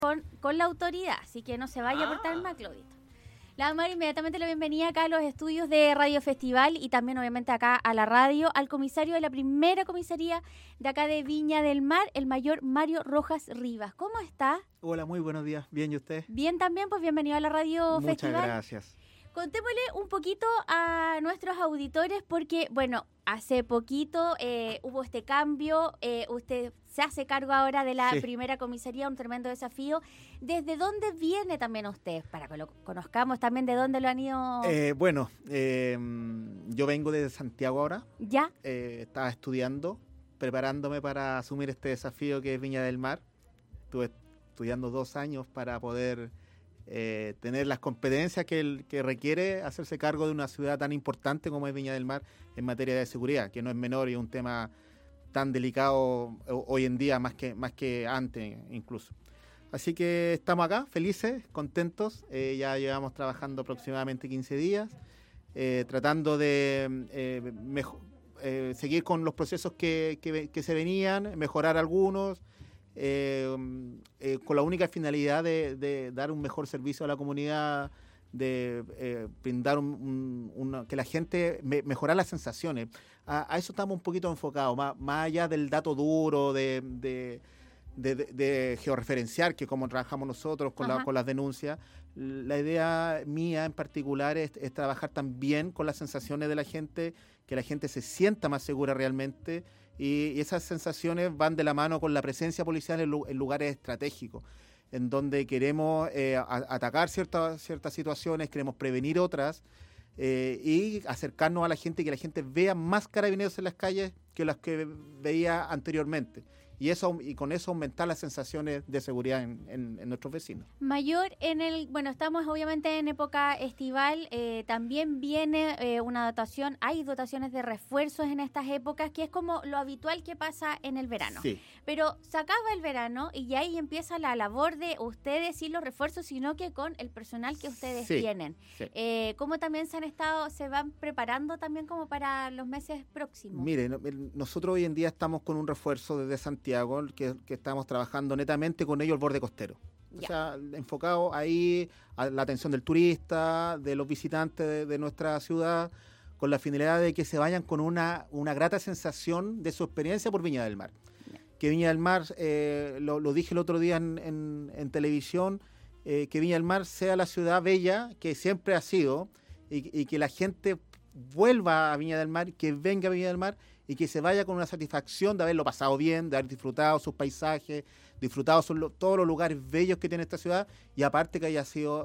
con la autoridad, así que no se vaya a portar mal, Claudito. Le vamos a dar inmediatamente la bienvenida acá a los estudios de Radio Festival y también obviamente acá a la radio, al comisario de la primera comisaría de acá de Viña del Mar, el mayor Mario Rojas Rivas. ¿Cómo está? Hola, muy buenos días. ¿Bien y usted? Bien también, pues bienvenido a la Radio Festival. Muchas gracias. Contémosle un poquito a nuestros auditores porque, bueno, hace poquito hubo este cambio, usted se hace cargo ahora de la primera comisaría, un tremendo desafío. ¿Desde dónde viene también usted? Para que lo conozcamos también de dónde lo han ido... Yo vengo desde Santiago ahora. ¿Ya? Estaba estudiando, preparándome para asumir este desafío que es Viña del Mar. Estuve estudiando 2 años para poder... tener las competencias que requiere hacerse cargo de una ciudad tan importante como es Viña del Mar en materia de seguridad, que no es menor y es un tema tan delicado hoy en día más que antes incluso. Así que estamos acá, felices, contentos, ya llevamos trabajando aproximadamente 15 días, tratando de seguir con los procesos que se venían, mejorar algunos, con la única finalidad de dar un mejor servicio a la comunidad, de brindar que la gente mejorar las sensaciones. A eso estamos un poquito enfocados, más allá del dato duro, de georreferenciar, que como trabajamos nosotros con las denuncias. La idea mía en particular es trabajar también con las sensaciones de la gente, que la gente se sienta más segura realmente. Y esas sensaciones van de la mano con la presencia policial en lugares estratégicos, en donde queremos atacar ciertas situaciones, queremos prevenir otras y acercarnos a la gente y que la gente vea más carabineros en las calles que las que veía anteriormente. Y con eso aumentar las sensaciones de seguridad en nuestros vecinos. Mayor, estamos obviamente en época estival, también viene una dotación, hay dotaciones de refuerzos en estas épocas, que es como lo habitual que pasa en el verano. Sí. Pero se acaba el verano y ahí empieza la labor de ustedes y los refuerzos, sino que con el personal que ustedes tienen. Sí. ¿Cómo también se van preparando también como para los meses próximos? Mire, nosotros hoy en día estamos con un refuerzo desde Santiago, que estamos trabajando netamente con ellos el borde costero. O sea, enfocado ahí a la atención del turista, de los visitantes de nuestra ciudad, con la finalidad de que se vayan con una grata sensación de su experiencia por Viña del Mar. Que Viña del Mar, lo dije el otro día en televisión, que Viña del Mar sea la ciudad bella que siempre ha sido y que la gente vuelva a Viña del Mar, que venga a Viña del Mar y que se vaya con una satisfacción de haberlo pasado bien, de haber disfrutado sus paisajes, disfrutado todos los lugares bellos que tiene esta ciudad, y aparte que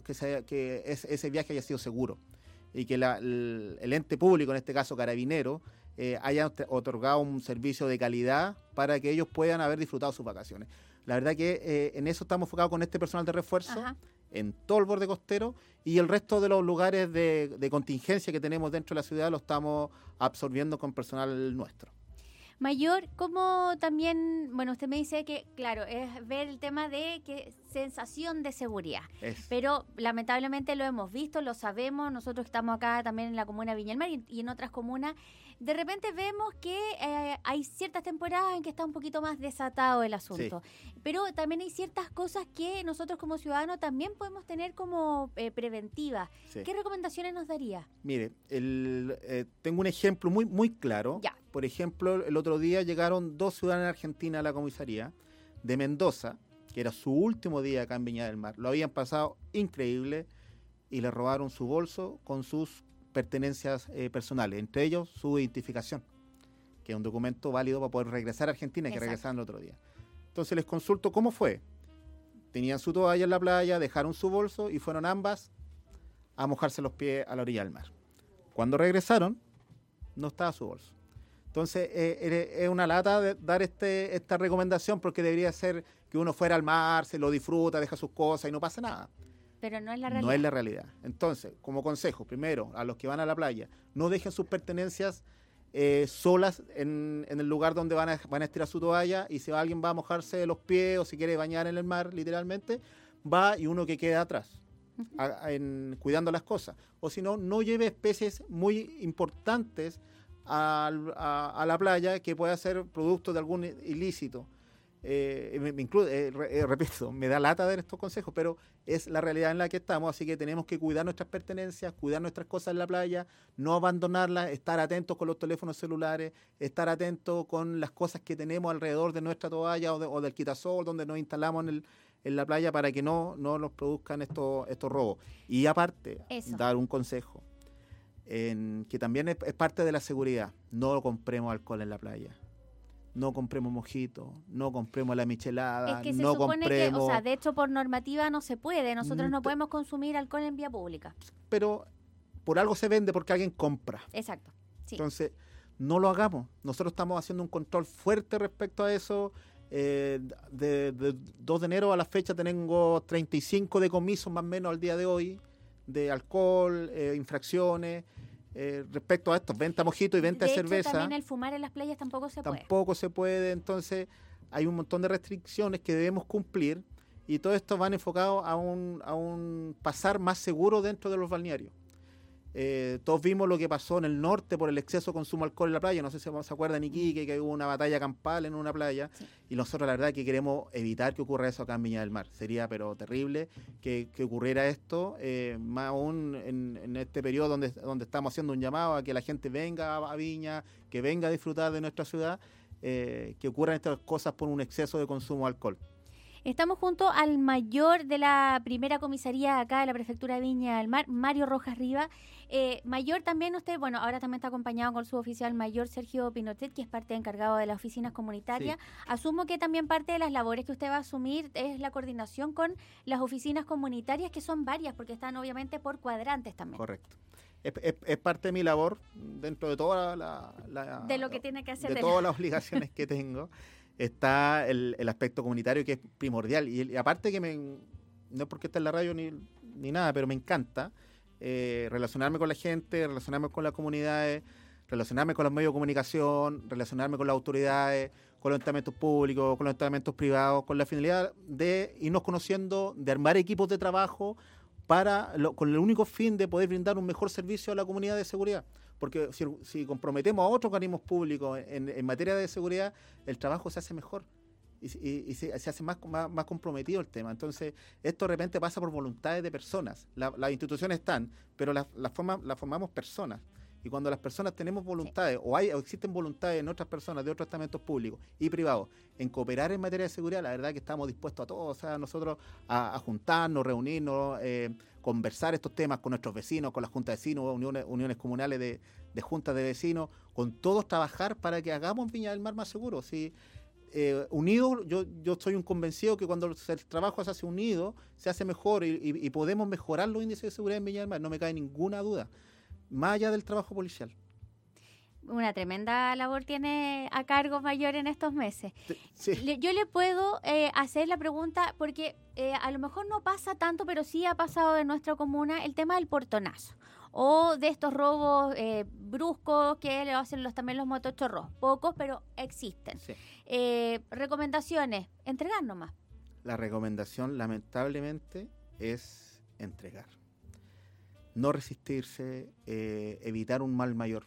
ese viaje haya sido seguro y que el ente público, en este caso Carabinero, haya otorgado un servicio de calidad para que ellos puedan haber disfrutado sus vacaciones. La verdad que en eso estamos enfocados con este personal de refuerzo, en todo el borde costero, y el resto de los lugares de contingencia que tenemos dentro de la ciudad lo estamos absorbiendo con personal nuestro. Mayor, ¿cómo también, usted me dice que, claro, es ver el tema de que sensación de seguridad, pero lamentablemente lo hemos visto, lo sabemos, nosotros estamos acá también en la comuna de Viña del Mar y en otras comunas, de repente vemos que hay ciertas temporadas en que está un poquito más desatado el asunto, pero también hay ciertas cosas que nosotros como ciudadanos también podemos tener como preventivas. ¿Qué recomendaciones nos daría? Mire, tengo un ejemplo muy, muy claro. Por ejemplo, el otro día llegaron 2 ciudadanos argentinas a la comisaría de Mendoza, que era su último día acá en Viña del Mar. Lo habían pasado increíble y le robaron su bolso con sus pertenencias personales, entre ellos su identificación, que es un documento válido para poder regresar a Argentina, que regresaron el otro día. Entonces les consulto cómo fue. Tenían su toalla en la playa, dejaron su bolso y fueron ambas a mojarse los pies a la orilla del mar. Cuando regresaron, no estaba su bolso. Entonces, es una lata dar esta recomendación, porque debería ser que uno fuera al mar, se lo disfruta, deja sus cosas y no pasa nada. Pero no es la realidad. No es la realidad. Entonces, como consejo, primero, a los que van a la playa, no dejen sus pertenencias solas en el lugar donde van a estirar su toalla, y si alguien va a mojarse los pies o si quiere bañar en el mar, literalmente, va y uno que queda atrás, cuidando las cosas. O si no, no lleve especies muy importantes a la playa que pueda ser producto de algún ilícito. repito, me da lata dar estos consejos, pero es la realidad en la que estamos, así que tenemos que cuidar nuestras pertenencias, cuidar nuestras cosas en la playa, no abandonarlas, estar atentos con los teléfonos celulares, estar atentos con las cosas que tenemos alrededor de nuestra toalla o del quitasol donde nos instalamos en la playa para que no nos produzcan estos robos. Y aparte, dar un consejo, que también es parte de la seguridad: no compremos alcohol en la playa. No compremos mojito, no compremos la michelada, es que se no supone compremos... que, o sea, de hecho por normativa no se puede, nosotros no podemos consumir alcohol en vía pública. Pero por algo se vende, porque alguien compra. Exacto, sí. Entonces, no lo hagamos. Nosotros estamos haciendo un control fuerte respecto a eso. De 2 de enero a la fecha tengo 35 decomisos más o menos al día de hoy, de alcohol, infracciones. Respecto a esto, venta mojito y venta de cerveza. También el fumar en las playas tampoco se puede. Entonces hay un montón de restricciones que debemos cumplir, y todo esto van enfocados a un pasar más seguro dentro de los balnearios. Todos vimos lo que pasó en el norte por el exceso de consumo de alcohol en la playa. No sé si se acuerdan, Iquique, que hubo una batalla campal en una playa. Sí. Y nosotros la verdad que queremos evitar que ocurra eso acá en Viña del Mar. Sería pero terrible que ocurriera esto, más aún en este periodo donde estamos haciendo un llamado a que la gente venga a Viña, que venga a disfrutar de nuestra ciudad, que ocurran estas cosas por un exceso de consumo de alcohol. Estamos junto al mayor de la primera comisaría acá de la Prefectura de Viña del Mar, Mario Rojas Riva. Mayor, también usted, bueno, ahora también está acompañado con el suboficial mayor Sergio Pinochet, que es parte encargado de las oficinas comunitarias. Sí. Asumo que también parte de las labores que usted va a asumir es la coordinación con las oficinas comunitarias, que son varias, porque están obviamente por cuadrantes también. Correcto. Es parte de mi labor, dentro de toda de lo que tiene que hacer. De todas las obligaciones que tengo. Está el aspecto comunitario, que es primordial. Y aparte que no es porque esté en la radio ni nada, pero me encanta relacionarme con la gente, relacionarme con las comunidades, relacionarme con los medios de comunicación, relacionarme con las autoridades, con los estamentos públicos, con los estamentos privados, con la finalidad de irnos conociendo, de armar equipos de trabajo con el único fin de poder brindar un mejor servicio a la comunidad de seguridad. Porque si comprometemos a otros organismos públicos en materia de seguridad, el trabajo se hace mejor y se hace más comprometido el tema. Entonces, esto de repente pasa por voluntades de personas. Las instituciones están, pero las formamos personas. Y cuando las personas tenemos voluntades, sí, o existen voluntades en otras personas de otros estamentos públicos y privados en cooperar en materia de seguridad, la verdad que estamos dispuestos a todos, o sea, nosotros a juntarnos, reunirnos, conversar estos temas con nuestros vecinos, con las juntas de vecinos, uniones comunales de juntas de vecinos, con todos trabajar para que hagamos Viña del Mar más seguro. ¿Sí? Unidos, yo soy un convencido que cuando el trabajo se hace unido, se hace mejor y podemos mejorar los índices de seguridad en Viña del Mar, no me cabe ninguna duda. Más allá del trabajo policial. Una tremenda labor tiene a cargo mayor en estos meses. Sí. Yo le puedo hacer la pregunta, porque a lo mejor no pasa tanto, pero sí ha pasado en nuestra comuna el tema del portonazo, o de estos robos bruscos que le hacen también los motochorros. Pocos, pero existen. Sí. Recomendaciones, entregar nomás. La recomendación, lamentablemente, es entregar. No resistirse, evitar un mal mayor.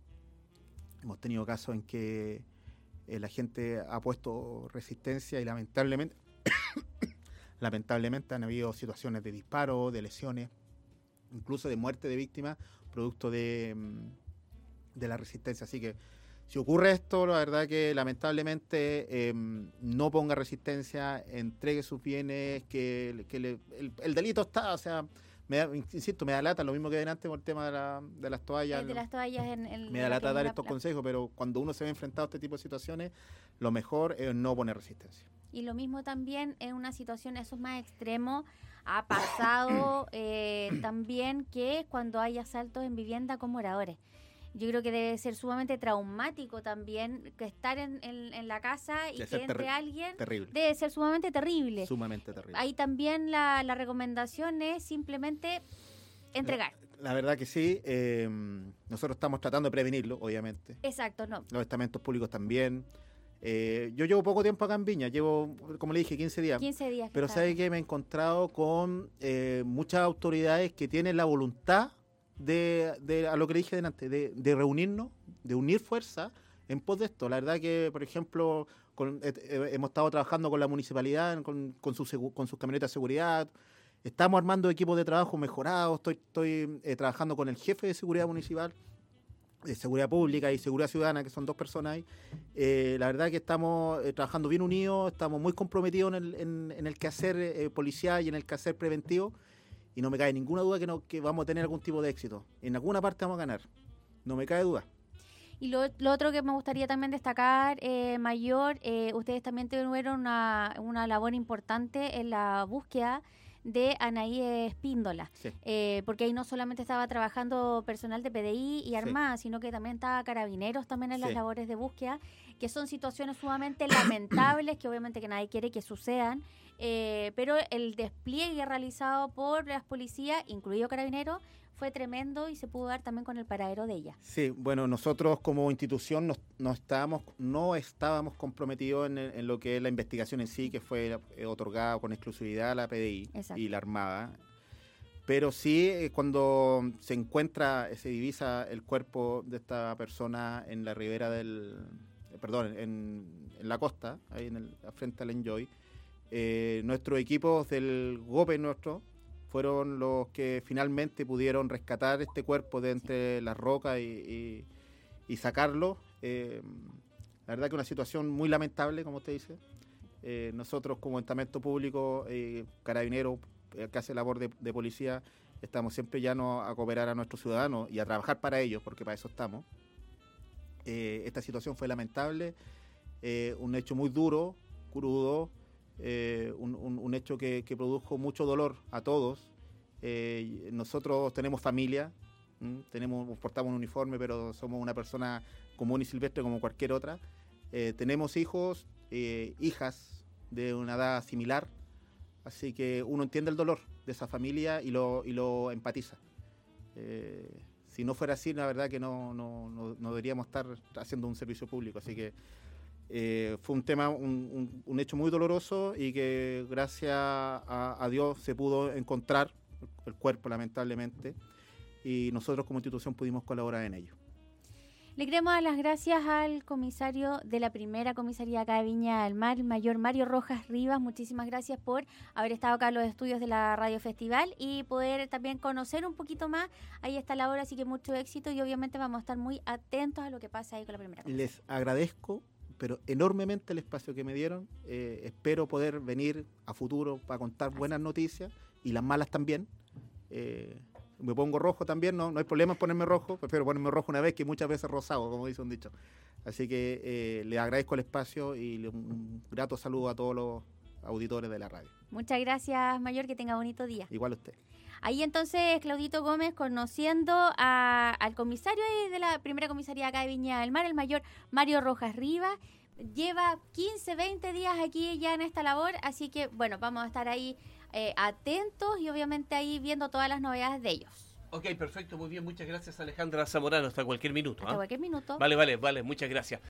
Hemos tenido casos en que la gente ha puesto resistencia y lamentablemente han habido situaciones de disparo, de lesiones, incluso de muerte de víctimas, producto de la resistencia. Así que si ocurre esto, la verdad que lamentablemente no ponga resistencia, entregue sus bienes, el delito está, o sea... me da lata, lo mismo que delante por el tema de las toallas. De las toallas me da lata dar estos consejos, pero cuando uno se ve enfrentado a este tipo de situaciones, lo mejor es no poner resistencia. Y lo mismo también en una situación, eso es más extremo, ha pasado también que cuando hay asaltos en vivienda con moradores. Yo creo que debe ser sumamente traumático también que estar en la casa y que entre alguien. Terrible. Debe ser sumamente terrible. Sumamente terrible. Ahí también la recomendación es simplemente entregar. La verdad que sí. Nosotros estamos tratando de prevenirlo, obviamente. Exacto, no. Los estamentos públicos también. Yo llevo poco tiempo acá en Viña, llevo, como le dije, 15 días. 15 días. Pero ¿sabe qué? Me he encontrado con muchas autoridades que tienen la voluntad de a lo que le dije delante, de reunirnos, de unir fuerza en pos de esto. La verdad que, por ejemplo, hemos estado trabajando con la municipalidad, con sus camionetas de seguridad. Estamos armando equipos de trabajo mejorados. Estoy trabajando con el jefe de seguridad municipal, de seguridad pública y seguridad ciudadana, que son 2 personas ahí. La verdad que estamos trabajando bien unidos, estamos muy comprometidos en el quehacer policial y en el quehacer preventivo, y no me cabe ninguna duda que vamos a tener algún tipo de éxito. En alguna parte vamos a ganar, no me cabe duda. Y lo otro que me gustaría también destacar, Mayor, ustedes también tuvieron una labor importante en la búsqueda de Anaí Espíndola, sí. Porque ahí no solamente estaba trabajando personal de PDI y Armada, sí, sino que también estaba Carabineros también en las labores de búsqueda, que son situaciones sumamente lamentables, que obviamente que nadie quiere que sucedan, pero el despliegue realizado por las policías, incluido Carabineros, fue tremendo y se pudo dar también con el paradero de ella. Sí, bueno, nosotros como institución no estábamos comprometidos en lo que es la investigación en sí, que fue otorgada con exclusividad a la PDI. Exacto. Y la Armada. Pero sí, cuando se divisa el cuerpo de esta persona en la ribera en la costa, ahí frente al Enjoy, nuestros equipos del GOPE fueron los que finalmente pudieron rescatar este cuerpo de entre las rocas y sacarlo. La verdad que una situación muy lamentable, como usted dice. Nosotros como estamento público, Carabineros, que hace labor de policía, estamos siempre llanos a cooperar a nuestros ciudadanos y a trabajar para ellos, porque para eso estamos. Esta situación fue lamentable, un hecho muy duro, crudo, un hecho que produjo mucho dolor a todos. Nosotros tenemos familia, portamos un uniforme, pero somos una persona común y silvestre como cualquier otra. Tenemos hijos, hijas de una edad similar, así que uno entiende el dolor de esa familia y lo empatiza. Si no fuera así, la verdad que no deberíamos estar haciendo un servicio público, así que fue un tema, un hecho muy doloroso, y que gracias a Dios se pudo encontrar el cuerpo, lamentablemente, y nosotros como institución pudimos colaborar en ello. Le queremos dar las gracias al comisario de la primera comisaría acá de Viña del Mar, el mayor Mario Rojas Rivas. Muchísimas gracias por haber estado acá en los estudios de la Radio Festival y poder también conocer un poquito más ahí esta labor, así que mucho éxito, y obviamente vamos a estar muy atentos a lo que pasa ahí con la primera comisaría. Les agradezco pero enormemente el espacio que me dieron. Espero poder venir a futuro para contar buenas noticias, y las malas también. Me pongo rojo también, no hay problema en ponerme rojo, prefiero ponerme rojo una vez que muchas veces rosado, como dice un dicho. Así que les agradezco el espacio y un grato saludo a todos los auditores de la radio. Muchas gracias, Mayor, que tenga bonito día. Igual usted. Ahí entonces Claudito Gómez conociendo al comisario de la primera comisaría acá de Viña del Mar, el mayor Mario Rojas Rivas. Lleva 15, 20 días aquí ya en esta labor, así que bueno, vamos a estar ahí atentos y obviamente ahí viendo todas las novedades de ellos. Ok, perfecto, muy bien, muchas gracias Alejandra Zamorano, hasta cualquier minuto. Hasta cualquier minuto. Vale, muchas gracias.